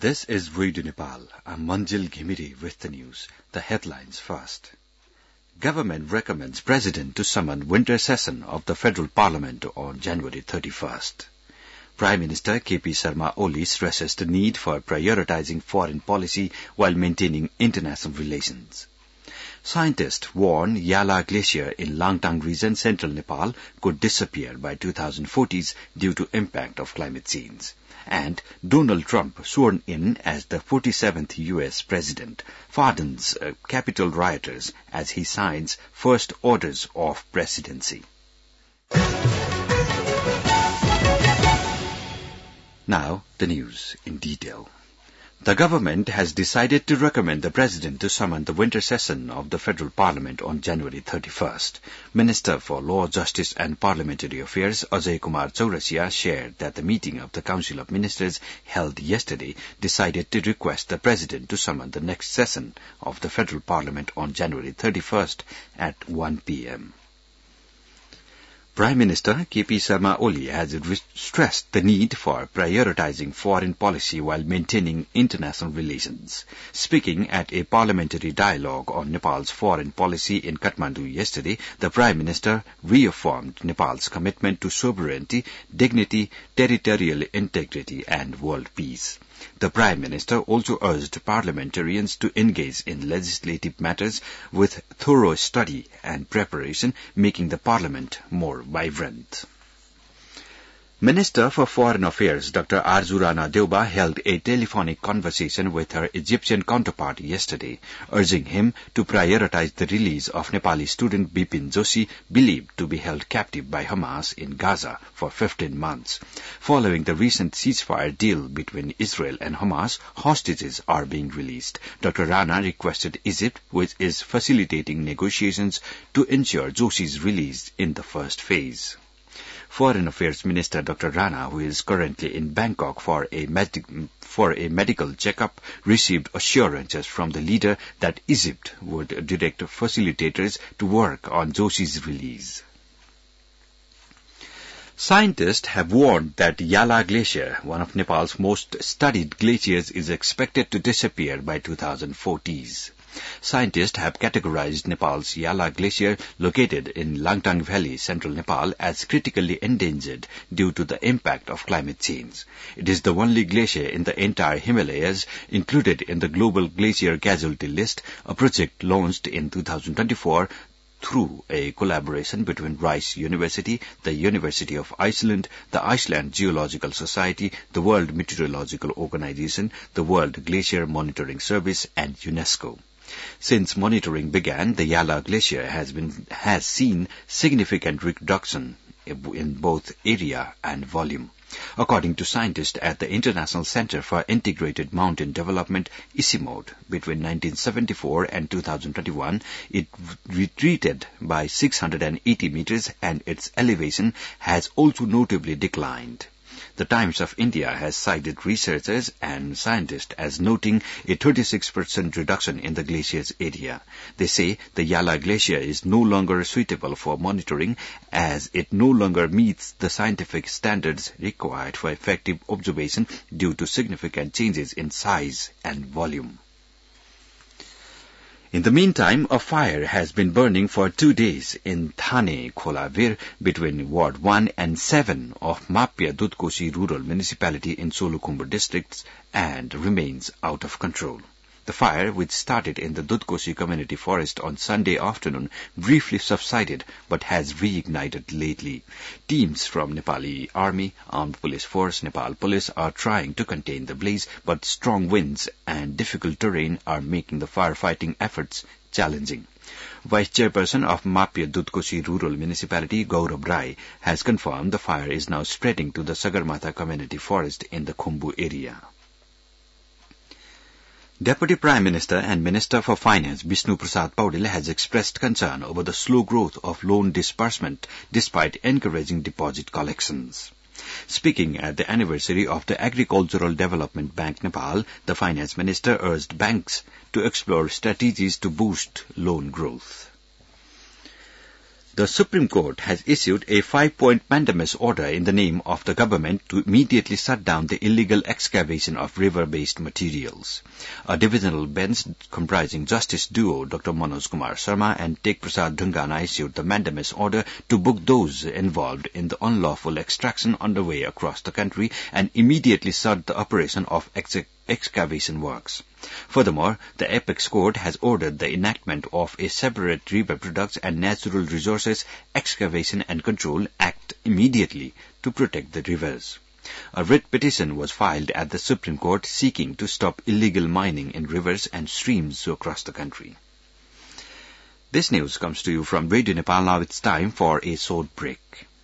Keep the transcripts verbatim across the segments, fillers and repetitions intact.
This is Radio Nepal. I'm Manjil Ghimiri with the news. The headlines first. Government recommends President to summon winter session of the Federal Parliament on January thirty-first. Prime Minister K P Sharma Oli stresses the need for prioritizing foreign policy while maintaining international relations. Scientists warn Yala Glacier in Langtang region, central Nepal, could disappear by twenty forties due to impact of climate change. And Donald Trump, sworn in as the forty-seventh U S President, pardons uh, Capitol rioters as he signs first orders of presidency. Now, the news in detail. The government has decided to recommend the President to summon the winter session of the Federal Parliament on January thirty-first. Minister for Law, Justice and Parliamentary Affairs Ajay Kumar Chaurasia shared that the meeting of the Council of Ministers held yesterday decided to request the President to summon the next session of the Federal Parliament on January thirty-first at one p.m. Prime Minister K P Sharma Oli has stressed the need for prioritizing foreign policy while maintaining international relations. Speaking at a parliamentary dialogue on Nepal's foreign policy in Kathmandu yesterday, the Prime Minister reaffirmed Nepal's commitment to sovereignty, dignity, territorial integrity and world peace. The Prime Minister also urged parliamentarians to engage in legislative matters with thorough study and preparation, making the Parliament more vibrant. Minister for Foreign Affairs Doctor Arzu Rana Deuba held a telephonic conversation with her Egyptian counterpart yesterday, urging him to prioritize the release of Nepali student Bipin Joshi, believed to be held captive by Hamas in Gaza for fifteen months. Following the recent ceasefire deal between Israel and Hamas, hostages are being released. Doctor Rana requested Egypt, which is facilitating negotiations, to ensure Joshi's release in the first phase. Foreign Affairs Minister Doctor Rana, who is currently in Bangkok for a, med- for a medical checkup, received assurances from the leader that Egypt would direct facilitators to work on Joshi's release. Scientists have warned that Yala Glacier, one of Nepal's most studied glaciers, is expected to disappear by twenty forties. Scientists have categorized Nepal's Yala Glacier, located in Langtang Valley, central Nepal, as critically endangered due to the impact of climate change. It is the only glacier in the entire Himalayas included in the Global Glacier Casualty List, a project launched in two thousand twenty-four through a collaboration between Rice University, the University of Iceland, the Iceland Geological Society, the World Meteorological Organization, the World Glacier Monitoring Service, and UNESCO. Since monitoring began, the Yala Glacier has been has seen significant reduction in both area and volume. According to scientists at the International Center for Integrated Mountain Development, ICIMOD, between nineteen seventy-four and two thousand twenty-one, it retreated by six hundred eighty meters and its elevation has also notably declined. The Times of India has cited researchers and scientists as noting a thirty-six percent reduction in the glacier's area. They say the Yala Glacier is no longer suitable for monitoring as it no longer meets the scientific standards required for effective observation due to significant changes in size and volume. In the meantime, a fire has been burning for two days in Thane Kholavir between Ward one and seven of Mapya Dudkoshi Rural Municipality in Solukhumbu districts and remains out of control. The fire, which started in the Dudkoshi Community Forest on Sunday afternoon, briefly subsided but has reignited lately. Teams from Nepali Army, Armed Police Force, Nepal Police are trying to contain the blaze, but strong winds and difficult terrain are making the firefighting efforts challenging. Vice Chairperson of Mapya Dudkoshi Rural Municipality, Gaurav Rai, has confirmed the fire is now spreading to the Sagarmatha Community Forest in the Khumbu area. Deputy Prime Minister and Minister for Finance Bishnu Prasad Paudel has expressed concern over the slow growth of loan disbursement despite encouraging deposit collections. Speaking at the anniversary of the Agricultural Development Bank Nepal, the Finance Minister urged banks to explore strategies to boost loan growth. The Supreme Court has issued a five-point mandamus order in the name of the government to immediately shut down the illegal excavation of river-based materials. A divisional bench comprising Justice duo Doctor Manoj Kumar Sharma and Tek Prasad Dhungana issued the mandamus order to book those involved in the unlawful extraction underway across the country and immediately shut the operation of ex- excavation works. Furthermore, the Apex Court has ordered the enactment of a separate River Products and Natural Resources Excavation and Control Act immediately to protect the rivers. A writ petition was filed at the Supreme Court seeking to stop illegal mining in rivers and streams across the country. This news comes to you from Radio Nepal. Now it's time for a short break.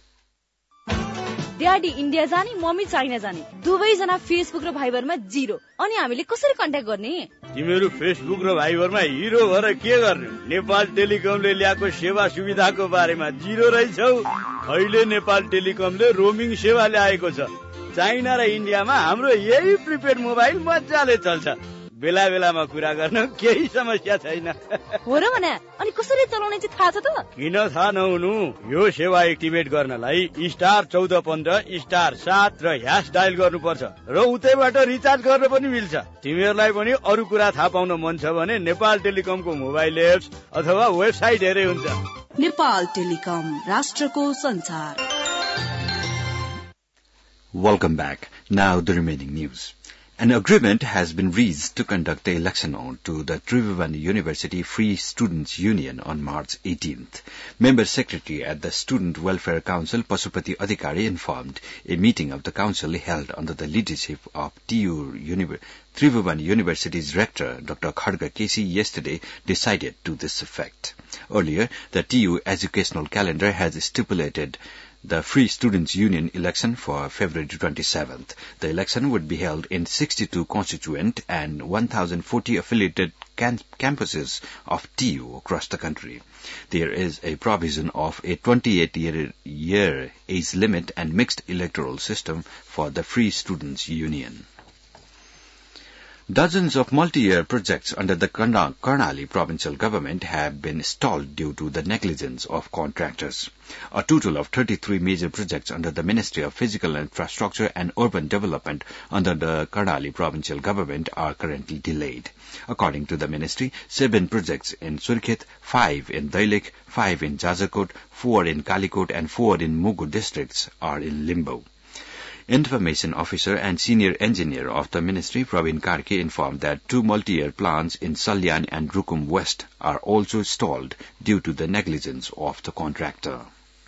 Daddy India जाने mummy China जाने दुवैजना Facebook र भाइबरमा zero अनि हामीले कसरी contact गर्ने तिमीहरू Facebook र भाइबरमा हिरो भएर के गर्ने नेपाल टेलिकमले ल्याएको सेवा सुविधाको बारेमा जिरो रहेछौ अहिले नेपाल टेलिकमले रोमिङ सेवा ल्याएको छ चाइना र इन्डियामा हाम्रो यही प्रिपेड मोबाइल मजाले चल्छ बेला बेलामा कुरा गर्न केही समस्या छैन हो र भने अनि कसरी चलाउने चाहिँ थाहा छ त किन थाहा नहुनु यो सेवा एक्टिभेट गर्नलाई स्टार चौध पन्ध्र स्टार सात र ह्यास डायल गर्नुपर्छ र उतैबाट रिचार्ज गर्न पनि मिल्छ तिमीहरूलाई पनि अरू कुरा थाहा पाउन मन छ भने नेपाल टेलिकमको मोबाइल एप्स अथवा वेबसाइट हेरे हुन्छ नेपाल टेलिकम राष्ट्रको संचार Welcome back. Now the remaining news. An agreement has been reached to conduct the election to the Tribhuvan University Free Students' Union on March eighteenth. Member Secretary at the Student Welfare Council, Pasupati Adhikari, informed a meeting of the council held under the leadership of T U Univer- Tribhuvan University's rector, Doctor Khadga Kesi, yesterday decided to this effect. Earlier, the T U educational calendar has stipulated the Free Students' Union election for February twenty-seventh. The election would be held in sixty-two constituent and one thousand forty affiliated cam- campuses of T U across the country. There is a provision of a twenty-eight year age limit and mixed electoral system for the Free Students' Union. Dozens of multi-year projects under the Karnali provincial government have been stalled due to the negligence of contractors. A total of thirty-three major projects under the Ministry of Physical Infrastructure and Urban Development under the Karnali provincial government are currently delayed. According to the ministry, seven projects in Surkhet, five in Dailik, five in Jajakot, four in Kalikot and four in Mugu districts are in limbo. Information officer and senior engineer of the ministry, Praveen Karke, informed that two multi-year plans in Salyan and Rukum West are also stalled due to the negligence of the contractor.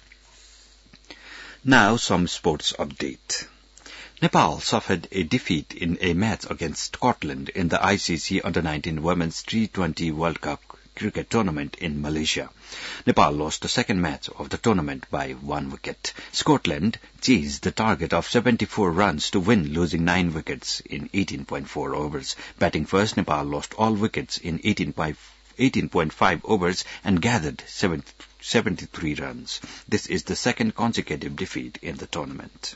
Now some sports update. Nepal suffered a defeat in a match against Scotland in the I C C under nineteen Women's T twenty World Cup cricket tournament in Malaysia. Nepal lost the second match of the tournament by one wicket. Scotland chased the target of seventy-four runs to win, losing nine wickets in eighteen point four overs. Batting first, Nepal lost all wickets in eighteen point five overs and gathered seventy-three runs. This is the second consecutive defeat in the tournament.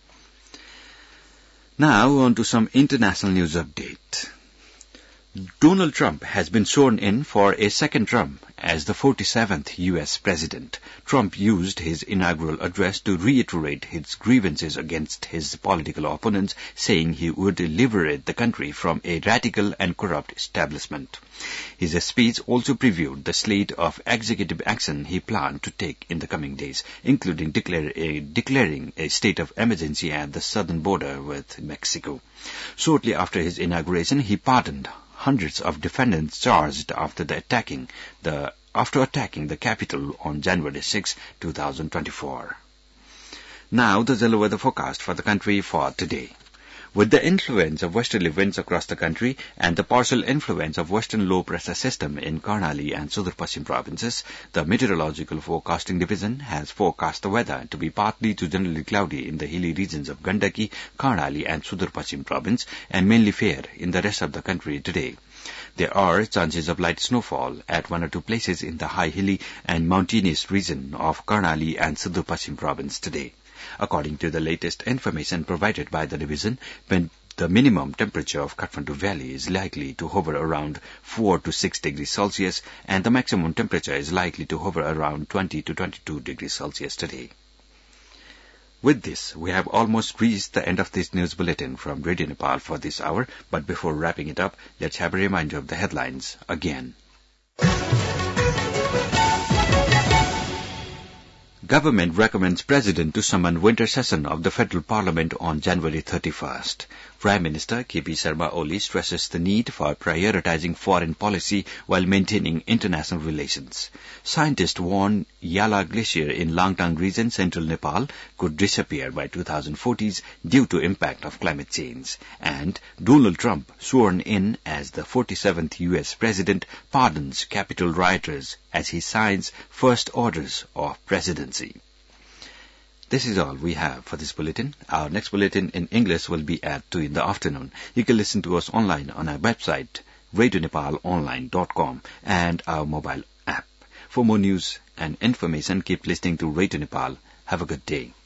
Now on to some international news update. Donald Trump has been sworn in for a second term as the forty-seventh U S president. Trump used his inaugural address to reiterate his grievances against his political opponents, saying he would liberate the country from a radical and corrupt establishment. His speech also previewed the slate of executive action he planned to take in the coming days, including declare a, declaring a state of emergency at the southern border with Mexico. Shortly after his inauguration, he pardoned hundreds of defendants charged after the attacking the after attacking the Capitol on January sixth, twenty twenty-four. Now the yellow weather forecast for the country for today. With the influence of westerly winds across the country and the partial influence of western low pressure system in Karnali and Sudur Paschim provinces, the Meteorological Forecasting Division has forecast the weather to be partly to generally cloudy in the hilly regions of Gandaki, Karnali and Sudur Paschim province and mainly fair in the rest of the country today. There are chances of light snowfall at one or two places in the high hilly and mountainous region of Karnali and Sudur Paschim province today. According to the latest information provided by the division, The minimum temperature of Kathmandu Valley is likely to hover around four to six degrees Celsius, and the maximum temperature is likely to hover around twenty to twenty-two degrees Celsius today. With this, we have almost reached the end of this news bulletin from Radio Nepal for this hour, but before wrapping it up, let's have a reminder of the headlines again. Government recommends President to summon winter session of the Federal Parliament on January thirty-first. Prime Minister K P Sharma Oli stresses the need for prioritizing foreign policy while maintaining international relations. Scientists warn Yala Glacier in Langtang region, central Nepal, could disappear by two thousand forties due to impact of climate change. And Donald Trump, sworn in as the forty-seventh U S President, pardons Capitol rioters as he signs first orders of presidency. This is all we have for this bulletin. Our next bulletin in English will be at two in the afternoon. You can listen to us online on our website, radio nepal online dot com, and our mobile app. For more news and information, keep listening to Radio Nepal. Have a good day.